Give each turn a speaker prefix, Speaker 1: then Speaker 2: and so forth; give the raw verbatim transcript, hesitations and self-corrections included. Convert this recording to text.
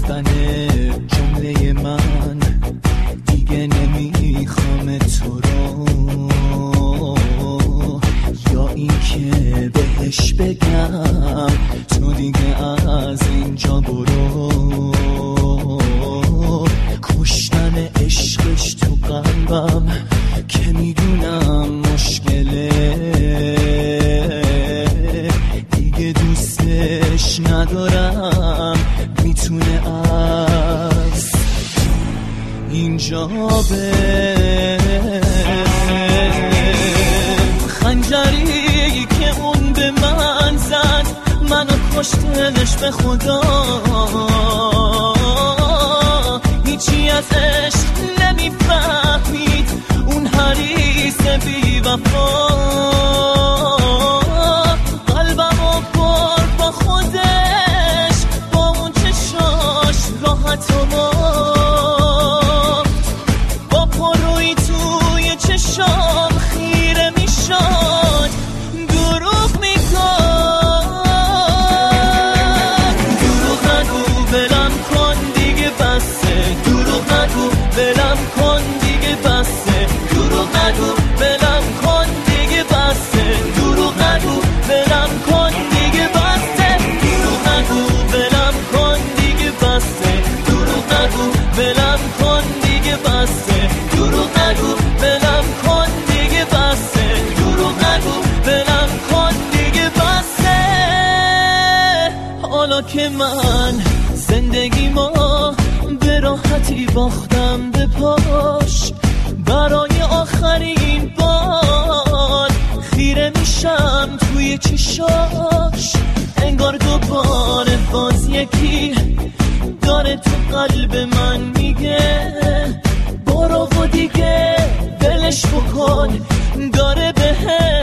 Speaker 1: گفتن جمله من دیگه نمیخوام تو رو، یا این که بهش بگم تو دیگه از اینجا برو. کشتن عشقش تو قلبم که میدونم مشکله، دیگه دوستش ندارم، میتونه از اینجا بره. خنجری که اون به من زد منو کشتنش به خدا، هیچی از عشق نمیفهمید اون حریص بی وفا. قلبمو برد با خودش، با اون چشاش راحت و مفت، با پروی توی چشام خیره میشد دروغ میگفت. دروغ نگو بلم کن دیگه بسه، دروغ نگو بلم کن دیگه بسه، دروغ نگو بلم کن دیگه بسه، دروغ نگو بلم کن دیگه بسه، دروغ نگو بلم کن دیگه بسه، دروغ نگو بلم کن دیگه بسه، دروغ نگو بلم کن دیگه بسه، دروغ نگو بلم کن دیگه بسه. حالا که من زندگی ما به راحتی باختم به پاش، برای آخرین بار خیره میشم توی چشاش، انگار دوباره باز یکی داره تو قلب من میگه برو و دیگه ولش بکن، داره بهم